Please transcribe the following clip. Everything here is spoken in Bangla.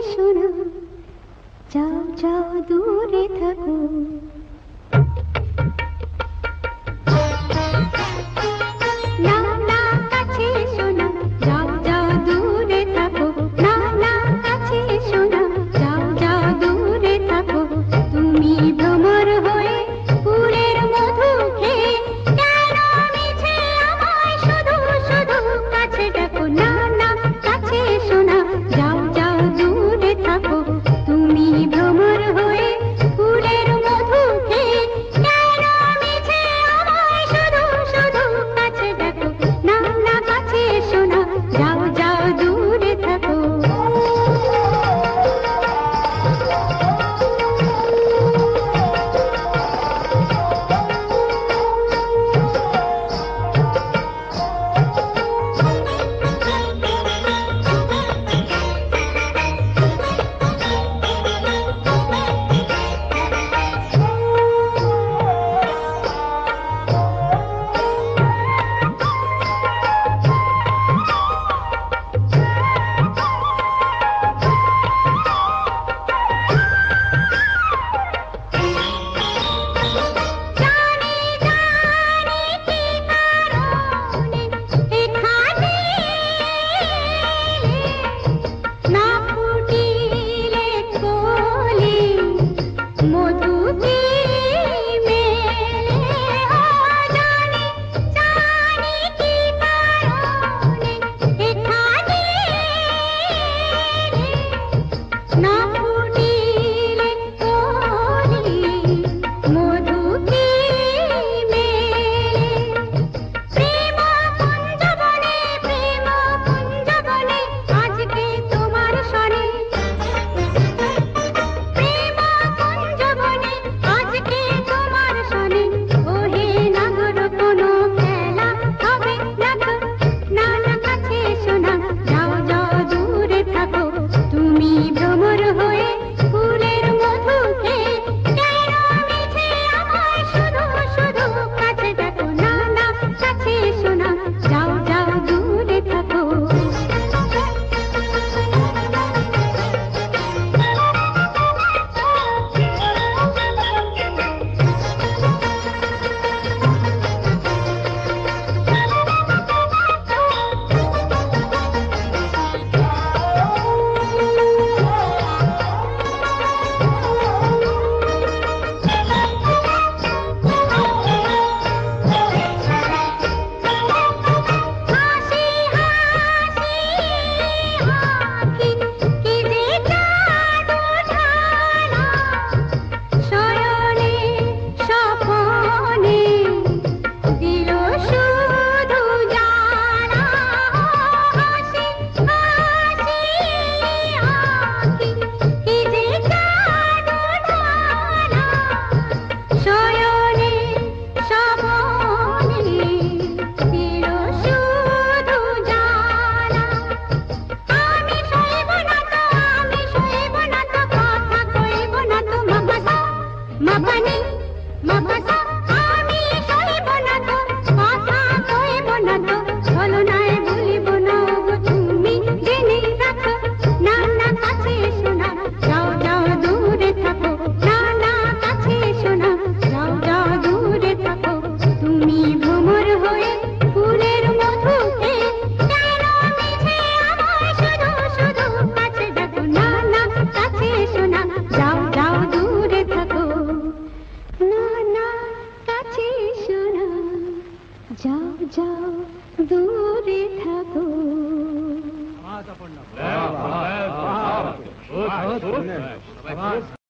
এসো না, যাও যাও দূরে থাকো। না না কাছে এসো না, যাও যাও দূরে থাকো। না না কাছে এসো না, যাও যাও দূরে থাকো। তুমি ভ্রমর হয়ে ফুলের মধু খেয়ে কেন মিছে আমায় শুধু শুধু কাছে ডাকো। না না কাছে এসো না, যাও যাও দূরে থাকো। তুমি ভ্রমর হয়ে ফুলের মধু খেয়ে কেন মিছে আমায় শুধু শুধু কাছে ডাকো। না না কাছে এসো না, যাও যাও দূরে থাকো। যাও যাও দূরে থাকো।